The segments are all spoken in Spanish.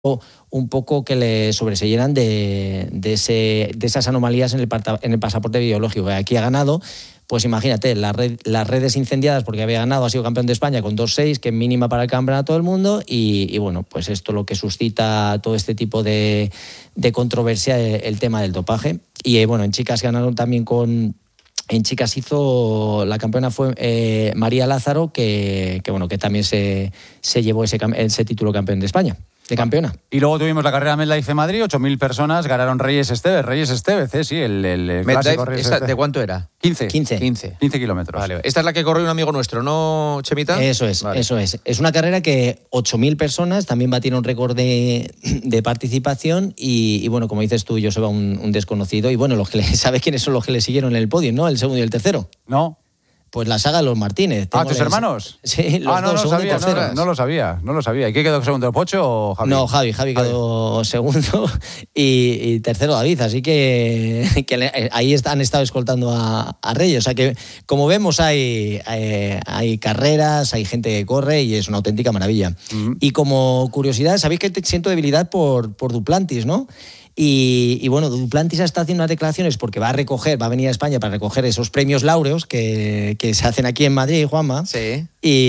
un poco que le sobreseyeran de esas anomalías en el pasaporte biológico. Aquí ha ganado, pues imagínate, las redes incendiadas porque había ganado, ha sido campeón de España con 2-6, que es mínima para el campeonato del mundo, y bueno, pues esto lo que suscita todo este tipo de controversia, el tema del dopaje. Y bueno, en chicas ganaron también En chicas la campeona fue María Lázaro, que también se llevó ese título campeón de España. De campeona. Y luego tuvimos la carrera MedLife en Madrid, 8.000 personas, ganaron Reyes Estevez, sí, el clásico Reyes Estevez. ¿De cuánto era? 15 kilómetros. Vale. Esta es la que corrió un amigo nuestro, ¿no, Chemita? Eso es, vale. Eso es. Es una carrera que 8.000 personas también batieron récord de participación y bueno, como dices tú, Joseba, un desconocido. Y bueno, ¿sabes quiénes son los que le siguieron en el podio, no? El segundo y el tercero. No. Pues la saga de los Martínez. ¿Tus hermanos? Sí, los dos, segundo y tercero. No lo sabía. ¿Y qué quedó segundo, Pocho o Javi? No, Javi quedó segundo y tercero David, así que ahí han estado escoltando a Reyes. O sea que, como vemos, hay carreras, hay gente que corre y es una auténtica maravilla. Uh-huh. Y como curiosidad, sabéis que siento debilidad por Duplantis, ¿no? Y bueno, Duplantis está haciendo unas declaraciones porque va a venir a España para recoger esos premios Laureos que se hacen aquí en Madrid, Juanma. Sí.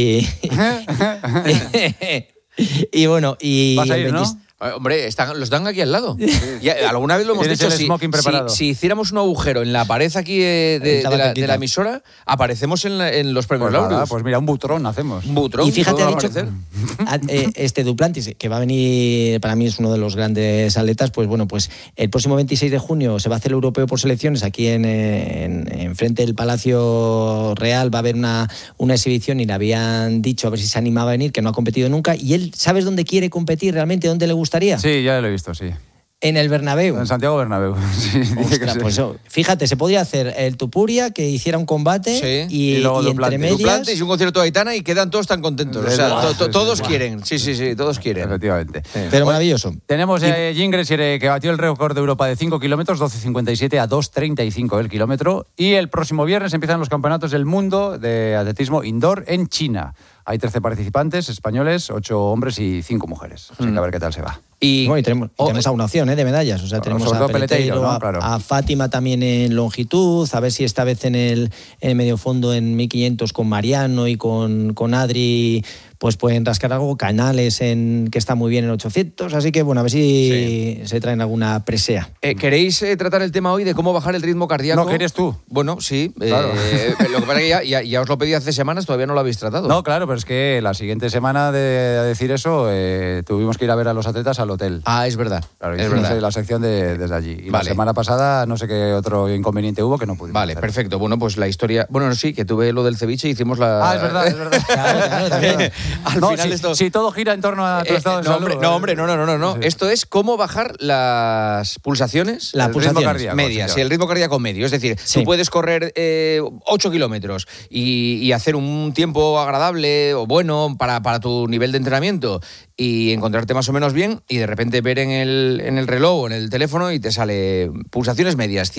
Y bueno, vas a ir, ¿no? Hombre, los dan aquí al lado. Sí. Alguna vez lo hemos dicho. Si hiciéramos un agujero en la pared aquí de la emisora, aparecemos en los premios Laureus. Pues mira, un butrón hacemos. Y fíjate, ha dicho Duplantis, que va a venir, para mí es uno de los grandes atletas, pues bueno, pues el próximo 26 de junio se va a hacer el europeo por selecciones aquí en frente del Palacio Real. Va a haber una exhibición y le habían dicho a ver si se animaba a venir, que no ha competido nunca. Y él, ¿sabes dónde quiere competir realmente? ¿Dónde le gusta? Sí, ya lo he visto, sí. En el Bernabéu. En Santiago Bernabéu. Sí, ostras, pues eso, fíjate, se podría hacer el Tupuria, que hiciera un combate, y entre medias... Duplantis y un concierto de Aitana y quedan todos tan contentos. O sea, todos quieren. Sí, todos quieren. Efectivamente. Sí. Pero maravilloso. Tenemos Gingres, que batió el récord de Europa de 5 kilómetros, 12.57 a 2.35 el kilómetro. Y el próximo viernes empiezan los campeonatos del mundo de atletismo indoor en China. Hay 13 participantes españoles, 8 hombres y 5 mujeres. Así que a ver qué tal se va. Y tenemos a una opción de medallas. O sea, tenemos a Peleteiro, ¿no? Claro. A Fátima también en longitud, a ver si esta vez en el medio fondo en 1500 con Mariano y con Adri, pues pueden rascar algo. Canales, que está muy bien en 800. Así que bueno, a ver si se traen alguna presea. ¿Queréis tratar el tema hoy de cómo bajar el ritmo cardíaco? No, ¿qué eres tú? Bueno, sí. Claro. Lo que pasa es que ya os lo pedí hace semanas, todavía no lo habéis tratado. No, claro, pero es que la siguiente semana de decir eso, tuvimos que ir a ver a los atletas al hotel. Ah, es verdad. Claro, es verdad. La sección desde allí. Y la semana pasada no sé qué otro inconveniente hubo que no pudimos hacer. Perfecto. Bueno, pues la historia... Bueno, sí, que tuve lo del ceviche y hicimos la... Ah, es verdad. Claro, también. Al final esto... Si todo gira en torno a tu estado de salud. No. Sí. Esto es cómo bajar las pulsaciones, el ritmo cardíaco medias, el ritmo cardíaco medio. Es decir, tú puedes correr 8 kilómetros y hacer un tiempo agradable o bueno para tu nivel de entrenamiento y encontrarte más o menos bien y de repente ver en el reloj o en el teléfono y te sale pulsaciones medias,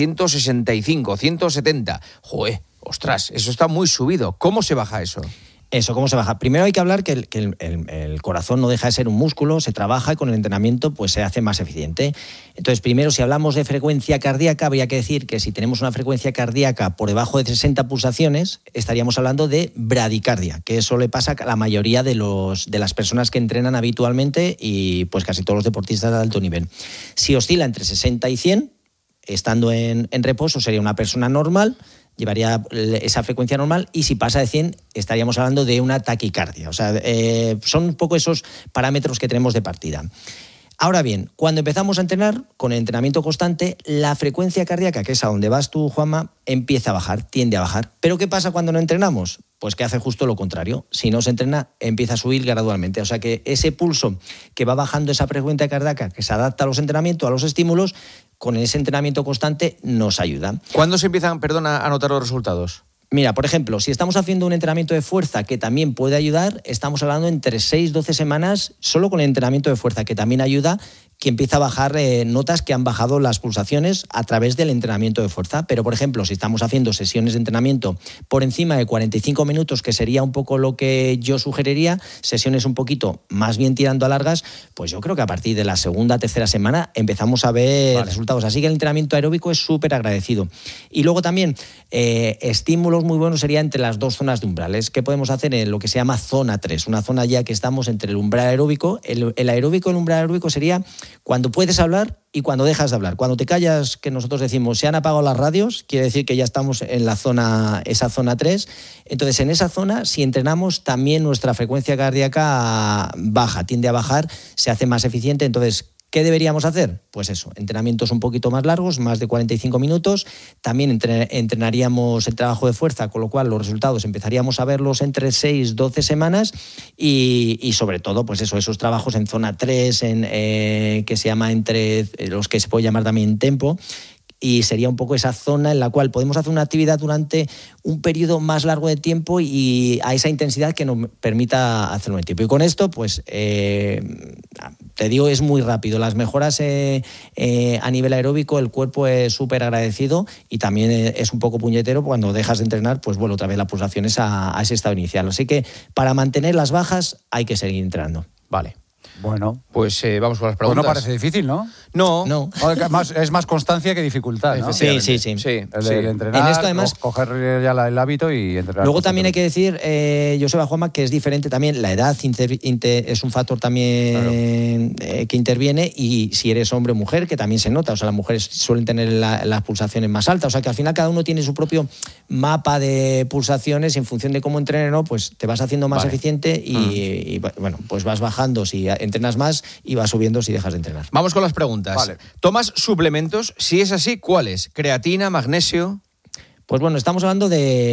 165, 170. ¡Joder! ¡Ostras! Eso está muy subido. ¿Cómo se baja eso? ¿Cómo se baja? Primero hay que hablar que el corazón no deja de ser un músculo, se trabaja y con el entrenamiento pues se hace más eficiente. Entonces, primero, si hablamos de frecuencia cardíaca, habría que decir que si tenemos una frecuencia cardíaca por debajo de 60 pulsaciones, estaríamos hablando de bradicardia, que eso le pasa a la mayoría de las personas que entrenan habitualmente y pues casi todos los deportistas de alto nivel. Si oscila entre 60 y 100, estando en reposo, sería una persona normal, llevaría esa frecuencia normal, y si pasa de 100 estaríamos hablando de una taquicardia. O sea, son un poco esos parámetros que tenemos de partida. Ahora bien, cuando empezamos a entrenar, con el entrenamiento constante, la frecuencia cardíaca, que es a donde vas tú, Juanma, empieza a bajar, tiende a bajar. ¿Pero qué pasa cuando no entrenamos? Pues que hace justo lo contrario. Si no se entrena, empieza a subir gradualmente. O sea que ese pulso que va bajando esa frecuencia cardíaca, que se adapta a los entrenamientos, a los estímulos, con ese entrenamiento constante nos ayuda. ¿Cuándo se empiezan, a notar los resultados? Mira, por ejemplo, si estamos haciendo un entrenamiento de fuerza que también puede ayudar, estamos hablando entre 6-12 semanas solo con el entrenamiento de fuerza, que también ayuda, que empieza a bajar, notas que han bajado las pulsaciones a través del entrenamiento de fuerza. Pero, por ejemplo, si estamos haciendo sesiones de entrenamiento por encima de 45 minutos, que sería un poco lo que yo sugeriría, sesiones un poquito más bien tirando a largas, pues yo creo que a partir de la segunda, tercera semana empezamos a ver resultados. Así que el entrenamiento aeróbico es súper agradecido. Y luego también estímulos muy buenos sería entre las dos zonas de umbrales. ¿Qué podemos hacer en lo que se llama zona 3? Una zona ya que estamos entre el umbral aeróbico. El aeróbico, el umbral aeróbico sería cuando puedes hablar y cuando dejas de hablar. Cuando te callas, que nosotros decimos, se han apagado las radios, quiere decir que ya estamos en la zona, esa zona 3. Entonces, en esa zona, si entrenamos, también nuestra frecuencia cardíaca baja, tiende a bajar, se hace más eficiente. Entonces, ¿qué deberíamos hacer? Pues eso, entrenamientos un poquito más largos, más de 45 minutos. También entrenaríamos el trabajo de fuerza, con lo cual los resultados empezaríamos a verlos entre 6 y 12 semanas y sobre todo, pues eso, esos trabajos en zona 3, que se llama entre los que se puede llamar también tempo. Y sería un poco esa zona en la cual podemos hacer una actividad durante un periodo más largo de tiempo y a esa intensidad que nos permita hacerlo en el tiempo. Y con esto, pues, te digo, es muy rápido. Las mejoras a nivel aeróbico, el cuerpo es súper agradecido y también es un poco puñetero cuando dejas de entrenar, pues vuelve otra vez las pulsaciones a ese estado inicial. Así que para mantener las bajas hay que seguir entrenando. Vale. Bueno, pues vamos con las preguntas. Pues no parece difícil, ¿no? No. Es más constancia que dificultad, ¿no? Sí. El entrenar, en esto, además, coger ya el hábito y entrenar. Luego también hay que decir, Joseba, Juanma, que es diferente también. La edad es un factor también que interviene, y si eres hombre o mujer, que también se nota. O sea, las mujeres suelen tener las pulsaciones más altas. O sea, que al final cada uno tiene su propio mapa de pulsaciones y en función de cómo entrenes, ¿no? Pues te vas haciendo más eficiente y bueno, pues vas bajando si entrenas más y vas subiendo si dejas de entrenar. Vamos con las preguntas. Vale. ¿Tomas suplementos? Si es así, ¿cuáles? ¿Creatina, magnesio? Pues bueno, estamos hablando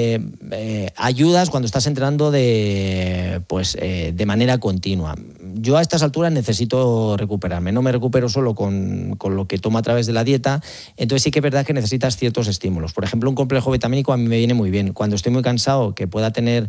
de ayudas cuando estás entrenando de manera continua. Yo a estas alturas necesito recuperarme, no me recupero solo con lo que tomo a través de la dieta, entonces sí que es verdad que necesitas ciertos estímulos. Por ejemplo, un complejo vitamínico a mí me viene muy bien. Cuando estoy muy cansado, que pueda tener,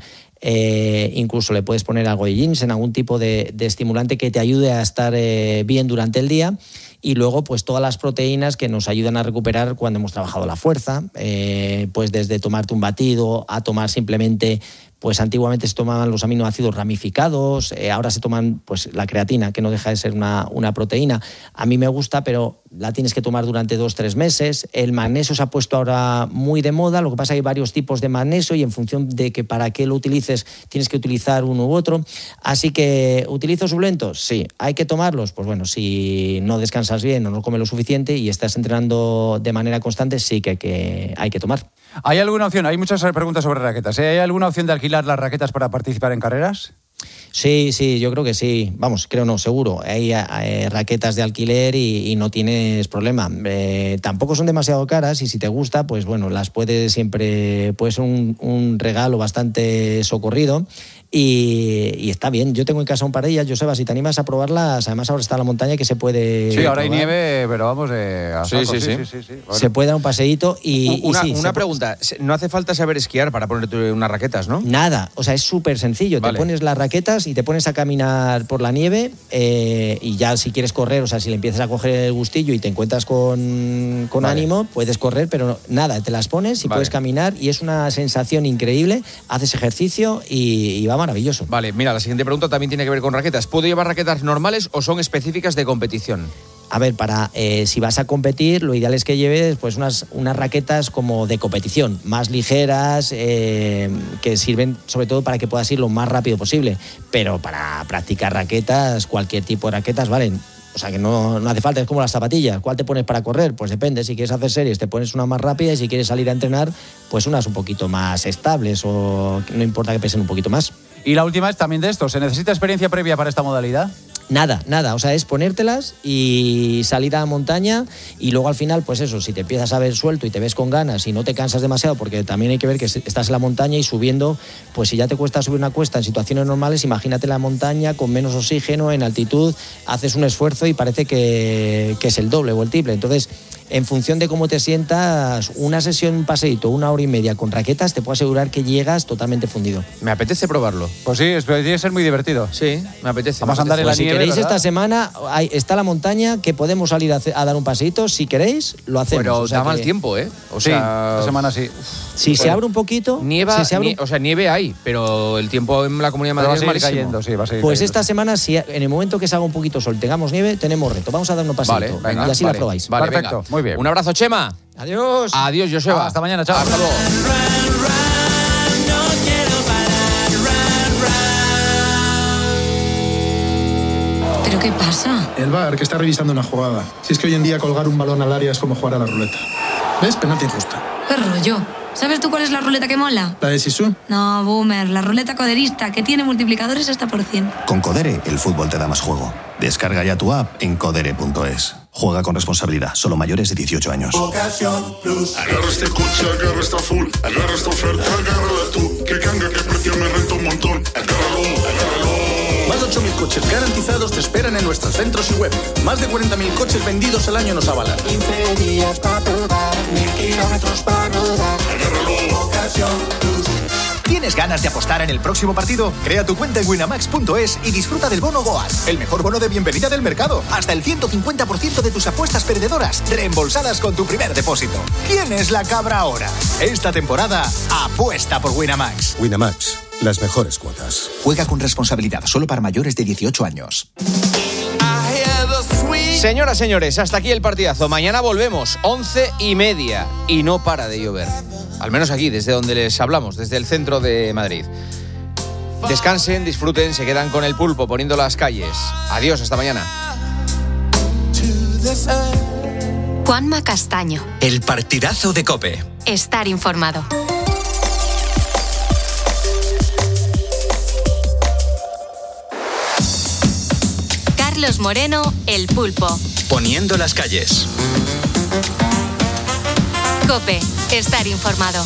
incluso le puedes poner algo de ginseng, algún tipo de estimulante que te ayude a estar bien durante el día. Y luego, pues todas las proteínas que nos ayudan a recuperar cuando hemos trabajado la fuerza, pues desde tomarte un batido a tomar simplemente, pues antiguamente se tomaban los aminoácidos ramificados, ahora se toman pues la creatina, que no deja de ser una proteína. A mí me gusta, pero la tienes que tomar durante 2-3 meses. El magnesio se ha puesto ahora muy de moda, lo que pasa es que hay varios tipos de magnesio y en función de que para qué lo utilices tienes que utilizar uno u otro. Así que, ¿utilizo suplementos? Sí. ¿Hay que tomarlos? Pues bueno, si no descansas bien o no comes lo suficiente y estás entrenando de manera constante, sí que hay que tomar. ¿Hay alguna opción? Hay muchas preguntas sobre raquetas. ¿Hay alguna opción de alquilar las raquetas para participar en carreras? Sí, yo creo que sí. Vamos, creo no, seguro. Hay raquetas de alquiler y no tienes problema. Tampoco son demasiado caras y si te gusta, pues bueno, las puede ser un regalo bastante socorrido. Y está bien. Yo tengo en casa un par de ellas, Joseba, si te animas a probarlas, además ahora está la montaña que se puede... Sí, ahora probar. hay nieve, pero vamos a saco. Sí. Bueno. Se puede dar un paseíto Una pregunta, no hace falta saber esquiar para ponerte unas raquetas, ¿no? Nada, o sea, es súper sencillo. Vale. Te pones las raquetas y te pones a caminar por la nieve y ya si quieres correr, o sea, si le empiezas a coger el gustillo y te encuentras con ánimo, puedes correr, pero nada, te las pones y puedes caminar y es una sensación increíble, haces ejercicio y va maravilloso. Vale, mira, la siguiente pregunta también tiene que ver con raquetas. ¿Puedo llevar raquetas normales o son específicas de competición? A ver, si vas a competir, lo ideal es que lleves pues unas raquetas como de competición, más ligeras, que sirven sobre todo para que puedas ir lo más rápido posible. Pero para practicar raquetas, cualquier tipo de raquetas valen. O sea que no hace falta, es como las zapatillas. ¿Cuál te pones para correr? Pues depende, si quieres hacer series te pones una más rápida y si quieres salir a entrenar, pues unas un poquito más estables o no importa que pesen un poquito más. Y la última es también de esto, ¿se necesita experiencia previa para esta modalidad? Nada, o sea, es ponértelas y salir a la montaña y luego al final, pues eso, si te empiezas a ver suelto y te ves con ganas y no te cansas demasiado, porque también hay que ver que estás en la montaña y subiendo, pues si ya te cuesta subir una cuesta en situaciones normales, imagínate la montaña con menos oxígeno, en altitud, haces un esfuerzo y parece que es el doble o el triple. Entonces, en función de cómo te sientas, una sesión, un paseíto, 1 hora y media con raquetas, te puedo asegurar que llegas totalmente fundido. Me apetece probarlo. Pues sí, tiene que ser muy divertido. Sí, me apetece. Vamos a andar en la nieve, si queréis, ¿verdad? esta semana está la montaña, que podemos salir a dar un paseíto. Si queréis, lo hacemos. Pero da mal que, tiempo, ¿eh? O sea, esta semana sí. Si se abre un poquito... Nieva, si nieve hay, pero el tiempo en la Comunidad de Madrid es malísimo. Cayendo, sí, va a seguir pues cayendo. Esta semana, si en el momento que salga un poquito sol, tengamos nieve, tenemos reto. Vamos a dar un paseíto. Vale, venga, y así la probáis. Vale, perfecto, venga. muy bien. Un abrazo, Chema. Adiós. Adiós, Joseba. Hasta mañana, chao. Hasta luego. ¿Pero qué pasa? El VAR, que está revisando una jugada. Si es que hoy en día colgar un balón al área es como jugar a la ruleta. ¿Ves? Penalti injusto. ¿Qué rollo? ¿Sabes tú cuál es la ruleta que mola? ¿La de Sisu? No, Boomer, la ruleta coderista, que tiene multiplicadores hasta por 100. Con Codere, el fútbol te da más juego. Descarga ya tu app en codere.es. Juega con responsabilidad, solo mayores de 18 años. Ocasión Plus. Agarra este coche, agarra esta full, agarra esta oferta, agárrala tú. Que canga, que precio me renta un montón. Agárralo. Más de 8.000 coches garantizados te esperan en nuestros centros y web. Más de 40.000 coches vendidos al año nos avalan. 15 días para probar, 1000 kilómetros para rodar. Agárralo. Ocasión Plus. ¿Tienes ganas de apostar en el próximo partido? Crea tu cuenta en winamax.es y disfruta del bono Goal, el mejor bono de bienvenida del mercado. Hasta el 150% de tus apuestas perdedoras reembolsadas con tu primer depósito. ¿Quién es la cabra ahora? Esta temporada, apuesta por Winamax. Winamax, las mejores cuotas. Juega con responsabilidad, solo para mayores de 18 años. Señoras, señores, hasta aquí el partidazo. Mañana volvemos, 11:30. Y no para de llover. Al menos aquí, desde donde les hablamos, desde el centro de Madrid. Descansen, disfruten, se quedan con el pulpo poniendo las calles. Adiós, hasta mañana. Juanma Castaño. El partidazo de COPE. Estar informado. Carlos Moreno, El Pulpo. Poniendo las calles. COPE. Estar informado.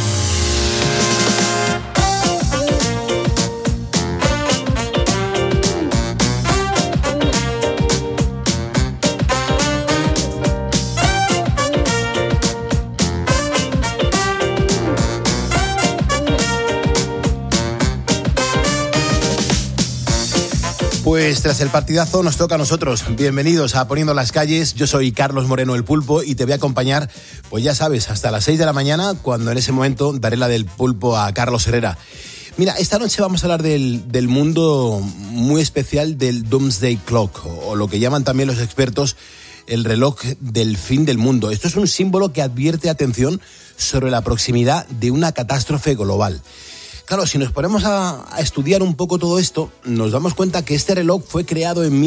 Pues tras el partidazo nos toca a nosotros. Bienvenidos a Poniendo las Calles. Yo soy Carlos Moreno, El Pulpo, y te voy a acompañar, pues ya sabes, hasta las 6 de la mañana, cuando en ese momento daré la del pulpo a Carlos Herrera. Mira, esta noche vamos a hablar del mundo muy especial del Doomsday Clock, o lo que llaman también los expertos el reloj del fin del mundo. Esto es un símbolo que advierte, atención, sobre la proximidad de una catástrofe global. Claro, si nos ponemos a estudiar un poco todo esto, nos damos cuenta que este reloj fue creado en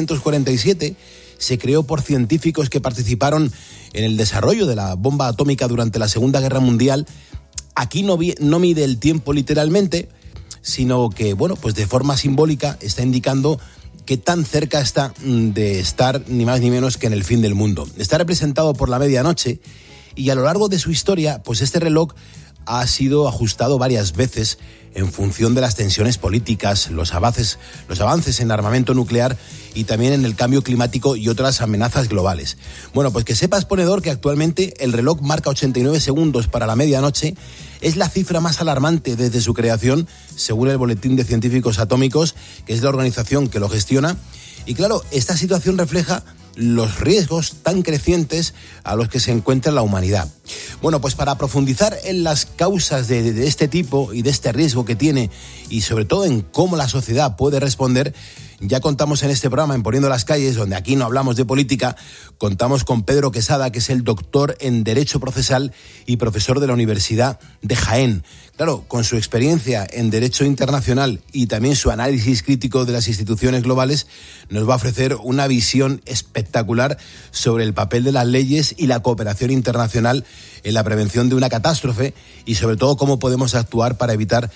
1947, se creó por científicos que participaron en el desarrollo de la bomba atómica durante la Segunda Guerra Mundial. Aquí no mide el tiempo literalmente, sino que, bueno, pues de forma simbólica está indicando qué tan cerca está de estar ni más ni menos que en el fin del mundo. Está representado por la medianoche y a lo largo de su historia, pues este reloj ha sido ajustado varias veces en función de las tensiones políticas, los avances en armamento nuclear y también en el cambio climático y otras amenazas globales. Bueno, pues que sepas, ponedor, que actualmente el reloj marca 89 segundos para la medianoche. Es la cifra más alarmante desde su creación, según el Boletín de Científicos Atómicos, que es la organización que lo gestiona. Y claro, esta situación refleja los riesgos tan crecientes a los que se encuentra la humanidad. Bueno, pues para profundizar en las causas de este tipo y de este riesgo que tiene, y sobre todo en cómo la sociedad puede responder, ya contamos en este programa, en Poniendo las Calles, donde aquí no hablamos de política, contamos con Pedro Quesada, que es el doctor en Derecho Procesal y profesor de la Universidad de Jaén. Claro, con su experiencia en Derecho Internacional y también su análisis crítico de las instituciones globales, nos va a ofrecer una visión espectacular sobre el papel de las leyes y la cooperación internacional en la prevención de una catástrofe y sobre todo cómo podemos actuar para evitar,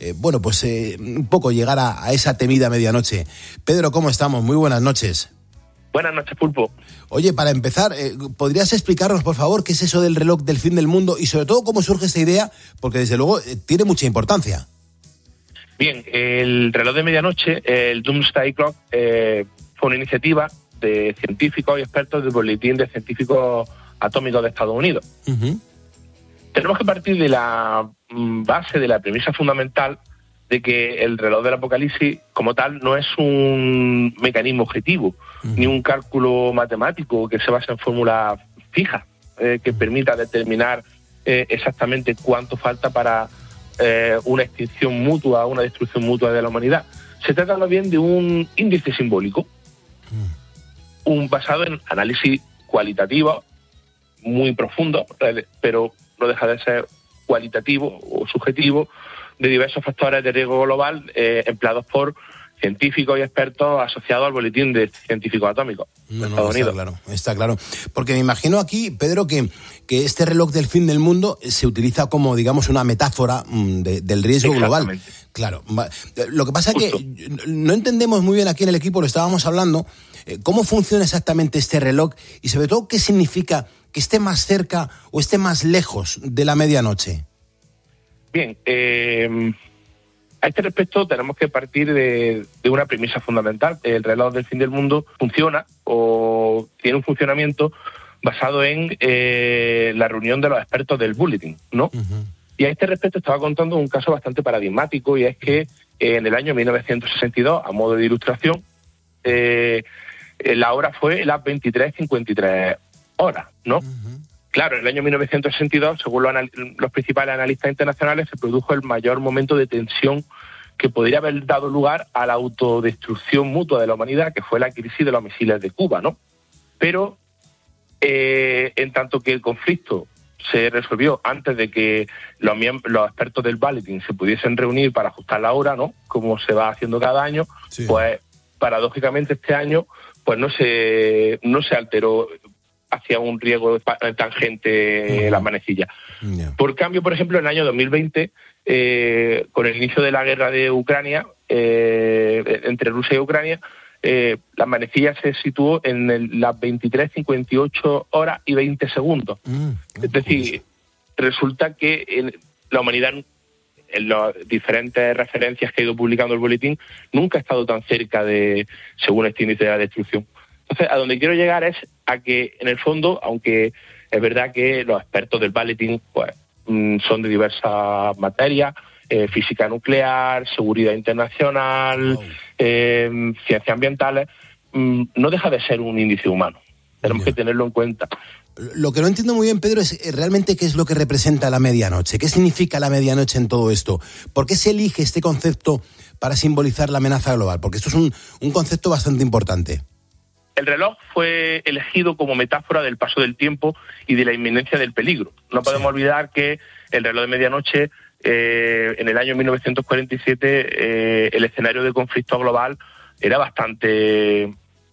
un poco llegar a esa temida medianoche. Pedro, ¿cómo estamos? Muy buenas noches. Buenas noches, Pulpo. Oye, para empezar, ¿podrías explicarnos, por favor, qué es eso del reloj del fin del mundo y sobre todo cómo surge esta idea? Porque desde luego tiene mucha importancia. Bien, el reloj de medianoche, el Doomsday Clock, fue una iniciativa de científicos y expertos del Boletín de Científicos atómicos de Estados Unidos. Tenemos que partir de la base, de la premisa fundamental de que el reloj del apocalipsis como tal no es un mecanismo objetivo, ni un cálculo matemático que se basa en fórmulas fijas, que permita determinar exactamente cuánto falta para una extinción mutua, una destrucción mutua de la humanidad. Se trata más bien de un índice simbólico, basado en análisis cualitativo, muy profundo, pero no deja de ser cualitativo o subjetivo, de diversos factores de riesgo global empleados por científicos y expertos asociados al boletín de científicos atómicos de Estados Unidos. Está claro. Porque me imagino aquí, Pedro, que este reloj del fin del mundo se utiliza como, digamos, una metáfora del riesgo global. Claro. Lo que pasa es que no entendemos muy bien aquí en el equipo, lo estábamos hablando, cómo funciona exactamente este reloj y sobre todo qué significa que esté más cerca o esté más lejos de la medianoche. Bien, a este respecto tenemos que partir de una premisa fundamental. El reloj del fin del mundo funciona o tiene un funcionamiento basado en la reunión de los expertos del Bulletin, ¿no? Y a este respecto estaba contando un caso bastante paradigmático, y es que en el año 1962, a modo de ilustración, la hora fue las 23:53 horas, ¿no? Claro, en el año 1962, según los principales analistas internacionales, se produjo el mayor momento de tensión que podría haber dado lugar a la autodestrucción mutua de la humanidad, que fue la crisis de los misiles de Cuba, ¿no? Pero, en tanto que el conflicto se resolvió antes de que los expertos del Bulletin se pudiesen reunir para ajustar la hora, ¿no?, como se va haciendo cada año, pues paradójicamente este año pues no se alteró hacia un riesgo tangente las manecillas. Por cambio, por ejemplo, en el año 2020, con el inicio de la guerra de Ucrania, entre Rusia y Ucrania, las manecillas se situó en las 23:58 horas y 20 segundos. Es decir, resulta que la humanidad, en las diferentes referencias que ha ido publicando el boletín, nunca ha estado tan cerca de, según este índice de la destrucción. Entonces, a donde quiero llegar es a que, en el fondo, aunque es verdad que los expertos del Bulletin pues, son de diversas materias, física nuclear, seguridad internacional, ciencias ambientales, no deja de ser un índice humano. Tenemos que tenerlo en cuenta. Lo que no entiendo muy bien, Pedro, es realmente qué es lo que representa la medianoche. ¿Qué significa la medianoche en todo esto? ¿Por qué se elige este concepto para simbolizar la amenaza global? Porque esto es un concepto bastante importante. El reloj fue elegido como metáfora del paso del tiempo y de la inminencia del peligro. No podemos olvidar que el reloj de medianoche, en el año 1947, el escenario de conflicto global era bastante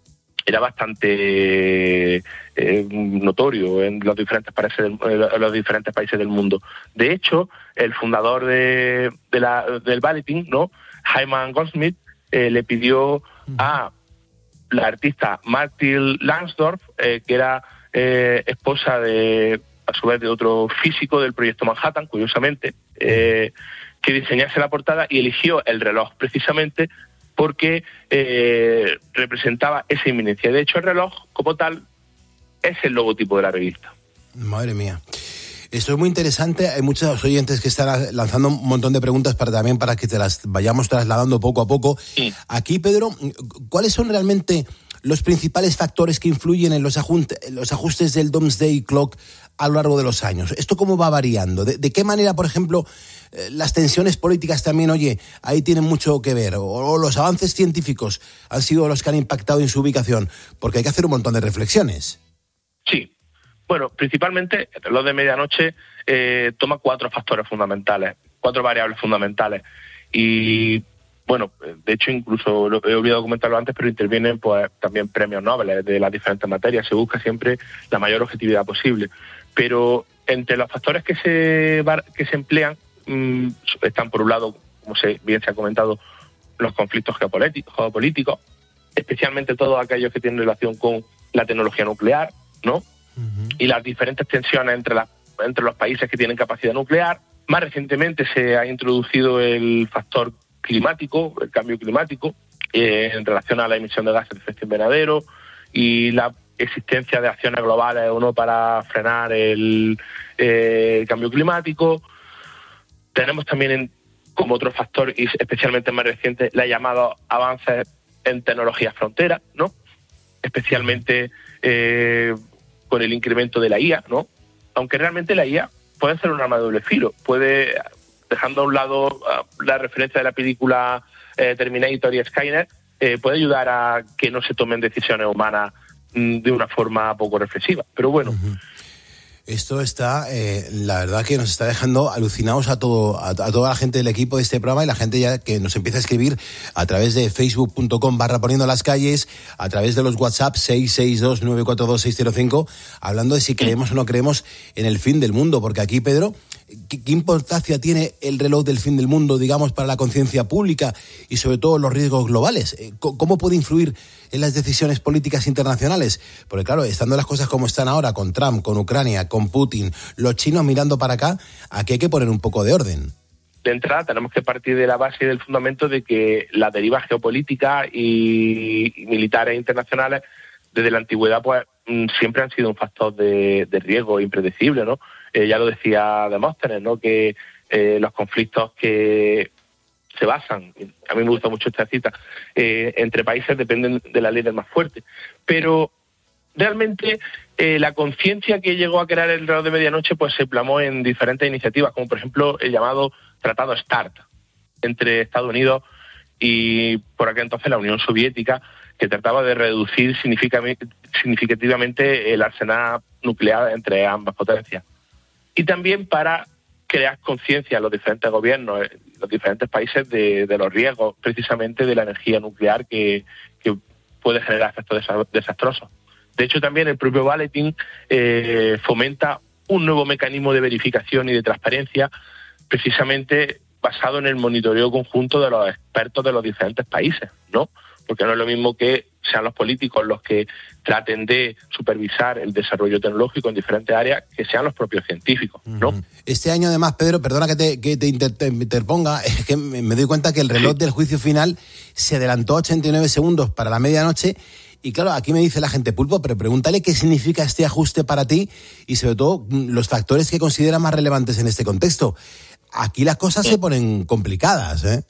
notorio en los diferentes países del mundo. De hecho, el fundador del Bulletin, ¿no?, Hyman Goldsmith, le pidió a la artista Martin Langsdorff, que era esposa a su vez de otro físico del proyecto Manhattan, curiosamente, que diseñase la portada, y eligió el reloj precisamente porque representaba esa inminencia. De hecho, el reloj, como tal, es el logotipo de la revista. Madre mía. Esto es muy interesante. Hay muchos oyentes que están lanzando un montón de preguntas para que te las vayamos trasladando poco a poco. Sí. Aquí, Pedro, ¿cuáles son realmente los principales factores que influyen en los ajustes del Doomsday Clock a lo largo de los años? ¿Esto cómo va variando? ¿De qué manera, por ejemplo, las tensiones políticas también, ahí tienen mucho que ver? ¿O los avances científicos han sido los que han impactado en su ubicación? Porque hay que hacer un montón de reflexiones. Sí. Bueno, principalmente el reloj de medianoche toma 4 factores fundamentales, 4 variables fundamentales. Y, bueno, de hecho, incluso he olvidado comentarlo antes, pero intervienen pues también premios Nobel de las diferentes materias. Se busca siempre la mayor objetividad posible. Pero entre los factores que se emplean están, por un lado, como bien se ha comentado, los conflictos geopolíticos, especialmente todos aquellos que tienen relación con la tecnología nuclear, ¿no? Y las diferentes tensiones entre los países que tienen capacidad nuclear. Más recientemente se ha introducido el factor climático, el cambio climático, en relación a la emisión de gases de efecto invernadero y la existencia de acciones globales o no para frenar el cambio climático. Tenemos también como otro factor, y especialmente más reciente, los llamados avances en tecnologías fronteras, ¿no? Especialmente con el incremento de la IA, ¿no? Aunque realmente la IA puede ser un arma de doble filo, puede, dejando a un lado la referencia de la película Terminator y Skynet, puede ayudar a que no se tomen decisiones humanas de una forma poco reflexiva. Pero bueno... Esto está, la verdad que nos está dejando alucinados a toda la gente del equipo de este programa y la gente ya que nos empieza a escribir a través de facebook.com/poniendo las calles, a través de los WhatsApp 662-942-605, hablando de si creemos o no creemos en el fin del mundo. Porque aquí, Pedro, ¿qué importancia tiene el reloj del fin del mundo, digamos, para la conciencia pública y sobre todo los riesgos globales? ¿Cómo puede influir en las decisiones políticas internacionales? Porque claro, estando las cosas como están ahora, con Trump, con Ucrania, con Putin, los chinos mirando para acá, aquí hay que poner un poco de orden. De entrada tenemos que partir de la base y del fundamento de que las derivas geopolíticas y militares internacionales desde la antigüedad pues siempre han sido un factor de riesgo impredecible, ¿no? Ya lo decía Demóstenes, ¿no? Que los conflictos que se basan, a mí me gusta mucho esta cita, entre países dependen de la ley del más fuerte. Pero realmente la conciencia que llegó a crear el reloj de medianoche pues se plasmó en diferentes iniciativas, como por ejemplo el llamado Tratado START entre Estados Unidos y por aquel entonces la Unión Soviética, que trataba de reducir significativamente el arsenal nuclear entre ambas potencias. Y también para crear conciencia en los diferentes gobiernos, los diferentes países de los riesgos precisamente de la energía nuclear que puede generar efectos desastrosos. De hecho, también el propio Valetin fomenta un nuevo mecanismo de verificación y de transparencia precisamente basado en el monitoreo conjunto de los expertos de los diferentes países, ¿no? Porque no es lo mismo que sean los políticos los que traten de supervisar el desarrollo tecnológico en diferentes áreas, que sean los propios científicos, ¿no? Este año, además, Pedro, perdona que te interponga, es que me doy cuenta que el reloj del juicio final se adelantó 89 segundos para la medianoche. Y claro, aquí me dice la gente, Pulpo, pero pregúntale qué significa este ajuste para ti y sobre todo los factores que considera más relevantes en este contexto. Aquí las cosas se ponen complicadas, ¿eh?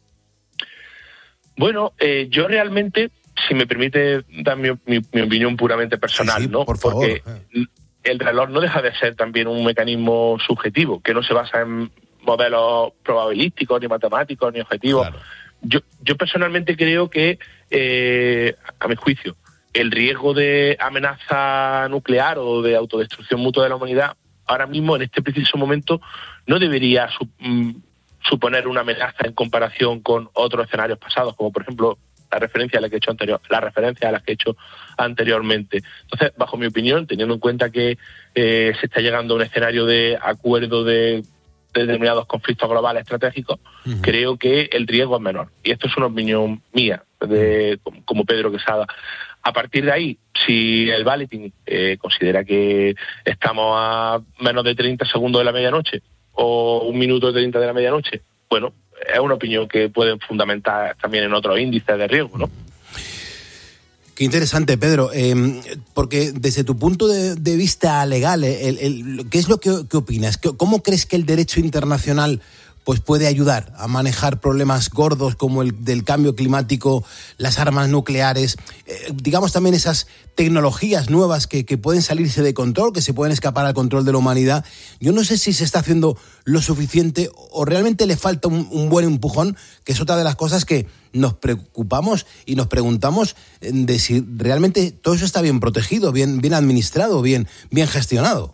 Bueno, yo realmente, si me permite dar mi opinión puramente personal, sí, ¿no? Por favor. Porque el reloj no deja de ser también un mecanismo subjetivo, que no se basa en modelos probabilísticos, ni matemáticos, ni objetivos. Claro. Yo personalmente creo que, a mi juicio, el riesgo de amenaza nuclear o de autodestrucción mutua de la humanidad, ahora mismo, en este preciso momento, no debería suponer una amenaza en comparación con otros escenarios pasados, como por ejemplo las referencias a las que he hecho anteriormente. Entonces, bajo mi opinión, teniendo en cuenta que se está llegando a un escenario de acuerdo de determinados conflictos globales estratégicos, creo que el riesgo es menor. Y esto es una opinión mía, como Pedro Quesada. A partir de ahí, si el Valetin considera que estamos a menos de 30 segundos de la medianoche o 1 minuto 30 de la medianoche, bueno, es una opinión que pueden fundamentar también en otros índices de riesgo, ¿no? Qué interesante, Pedro, porque desde tu punto de vista legal, ¿qué es lo que opinas? ¿Cómo crees que el derecho internacional pues puede ayudar a manejar problemas gordos como el del cambio climático, las armas nucleares, digamos también esas tecnologías nuevas que pueden salirse de control, que se pueden escapar al control de la humanidad? Yo no sé si se está haciendo lo suficiente o realmente le falta un buen empujón, que es otra de las cosas que nos preocupamos y nos preguntamos de si realmente todo eso está bien protegido, bien administrado, bien gestionado.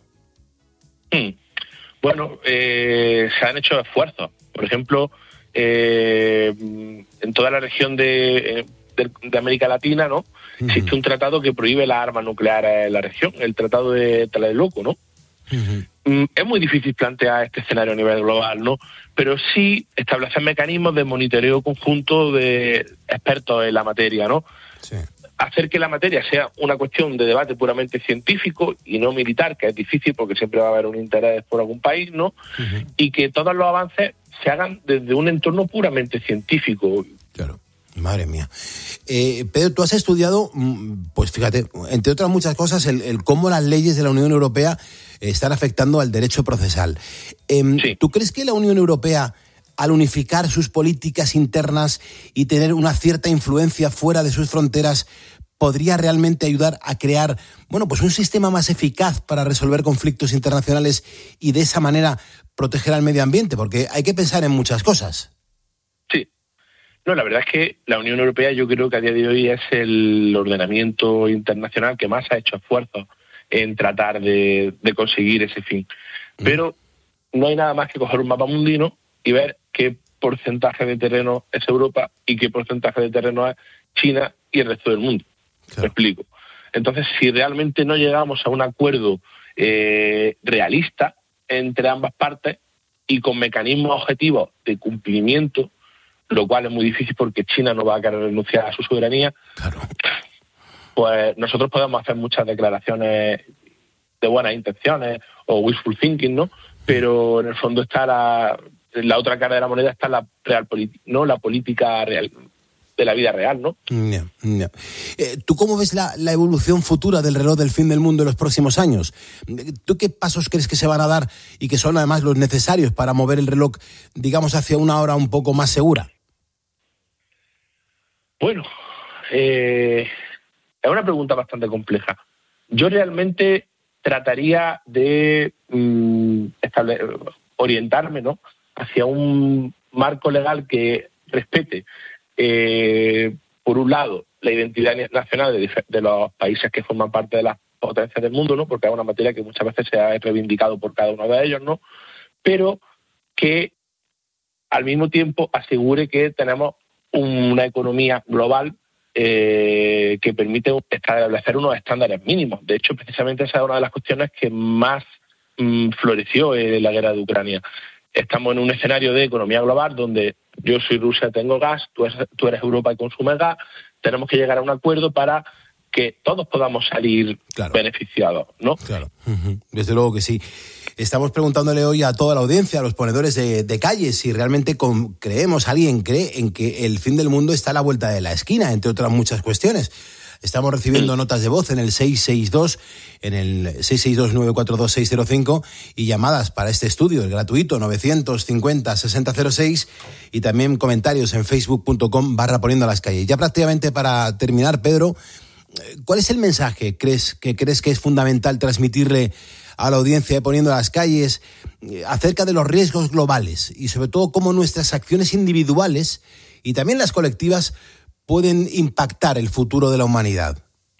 Bueno, se han hecho esfuerzos. Por ejemplo, en toda la región de América Latina, ¿no? Existe un tratado que prohíbe las armas nucleares en la región, el Tratado de Tlatelolco, ¿no? Es muy difícil plantear este escenario a nivel global, ¿no? Pero sí establecer mecanismos de monitoreo conjunto de expertos en la materia, ¿no? Sí. Hacer que la materia sea una cuestión de debate puramente científico y no militar, que es difícil porque siempre va a haber un interés por algún país, ¿no? Y que todos los avances se hagan desde un entorno puramente científico. Claro. Madre mía. Pedro, tú has estudiado, pues fíjate, entre otras muchas cosas, el cómo las leyes de la Unión Europea están afectando al derecho procesal. Sí. ¿Tú crees que la Unión Europea, al unificar sus políticas internas y tener una cierta influencia fuera de sus fronteras, podría realmente ayudar a crear, bueno, pues un sistema más eficaz para resolver conflictos internacionales y de esa manera proteger al medio ambiente? Porque hay que pensar en muchas cosas. Sí. No, la verdad es que la Unión Europea yo creo que a día de hoy es el ordenamiento internacional que más ha hecho esfuerzos en tratar de conseguir ese fin. Pero no hay nada más que coger un mapa mundino y ver qué porcentaje de terreno es Europa y qué porcentaje de terreno es China y el resto del mundo. Claro. Me explico. Entonces, si realmente no llegamos a un acuerdo realista entre ambas partes y con mecanismos objetivos de cumplimiento, lo cual es muy difícil porque China no va a querer renunciar a su soberanía, claro, pues nosotros podemos hacer muchas declaraciones de buenas intenciones o wishful thinking, ¿no? Pero en el fondo está la otra cara de la moneda, está la real ¿no? La política real de la vida real, ¿no? ¿Tú cómo ves la evolución futura del reloj del fin del mundo en los próximos años? ¿Tú qué pasos crees que se van a dar y que son además los necesarios para mover el reloj, digamos, hacia una hora un poco más segura? Bueno, es una pregunta bastante compleja. Yo realmente trataría de orientarme, ¿no?, hacia un marco legal que respete, por un lado, la identidad nacional de los países que forman parte de las potencias del mundo, ¿no?, porque es una materia que muchas veces se ha reivindicado por cada uno de ellos, ¿no?, pero que al mismo tiempo asegure que tenemos una economía global que permite establecer unos estándares mínimos. De hecho, precisamente esa es una de las cuestiones que más floreció en la guerra de Ucrania. Estamos en un escenario de economía global donde yo soy Rusia, tengo gas, tú eres Europa y consumes gas. Tenemos que llegar a un acuerdo para que todos podamos salir beneficiados, ¿no? Claro, desde luego que sí. Estamos preguntándole hoy a toda la audiencia, a los ponedores de calle, si realmente alguien cree en que el fin del mundo está a la vuelta de la esquina, entre otras muchas cuestiones. Estamos recibiendo notas de voz en el 662, en el 662-942-605 y llamadas para este estudio, el gratuito 950-6006 y también comentarios en facebook.com/poniendo las calles. Ya prácticamente para terminar, Pedro, ¿cuál es el mensaje que crees que es fundamental transmitirle a la audiencia de Poniendo las Calles acerca de los riesgos globales y sobre todo cómo nuestras acciones individuales y también las colectivas pueden impactar el futuro de la humanidad?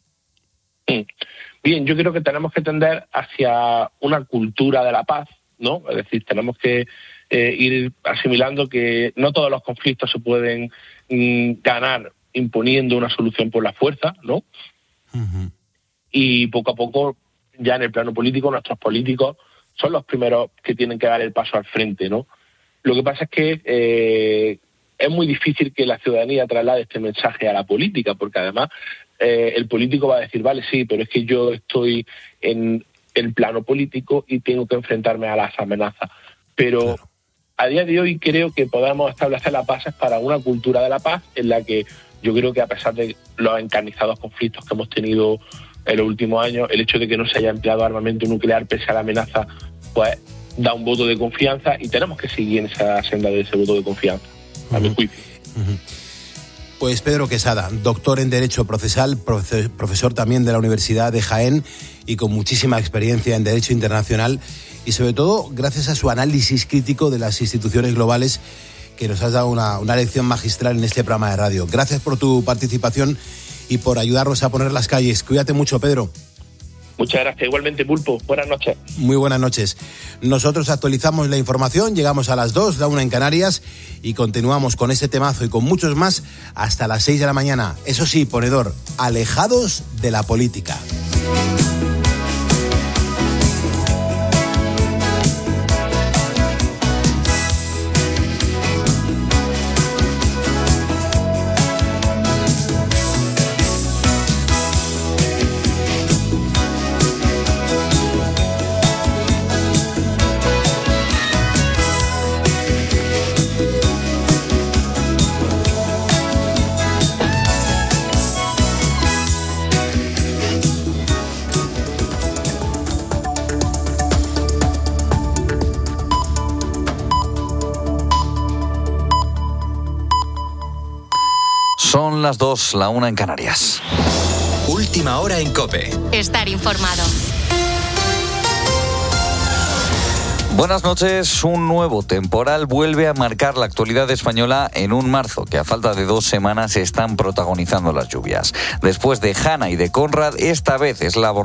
Bien, yo creo que tenemos que tender hacia una cultura de la paz, ¿no? Es decir, tenemos que ir asimilando que no todos los conflictos se pueden ganar imponiendo una solución por la fuerza, ¿no? Uh-huh. Y poco a poco, ya en el plano político, nuestros políticos son los primeros que tienen que dar el paso al frente, ¿no? Lo que pasa es que es muy difícil que la ciudadanía traslade este mensaje a la política, porque además el político va a decir, vale, sí, pero es que yo estoy en el plano político y tengo que enfrentarme a las amenazas. Pero a día de hoy creo que podemos establecer las bases para una cultura de la paz en la que yo creo que, a pesar de los encarnizados conflictos que hemos tenido en los últimos años, el hecho de que no se haya empleado armamento nuclear pese a la amenaza, pues da un voto de confianza y tenemos que seguir en esa senda de ese voto de confianza, a mi juicio. Pues Pedro Quesada, doctor en Derecho Procesal, profesor también de la Universidad de Jaén y con muchísima experiencia en Derecho Internacional y sobre todo gracias a su análisis crítico de las instituciones globales, que nos has dado una lección magistral en este programa de radio. Gracias por tu participación y por ayudarnos a poner las calles. Cuídate mucho, Pedro. Muchas gracias. Igualmente, Pulpo. Buenas noches. Muy buenas noches. Nosotros actualizamos la información, llegamos a las 2, la 1 en Canarias, y continuamos con ese temazo y con muchos más hasta las 6 de la mañana. Eso sí, ponedor, alejados de la política. Son las 2, la 1 en Canarias. Última hora en COPE. Estar informado. Buenas noches. Un nuevo temporal vuelve a marcar la actualidad española en un marzo que a falta de 2 semanas están protagonizando las lluvias. Después de Hanna y de Conrad, esta vez es la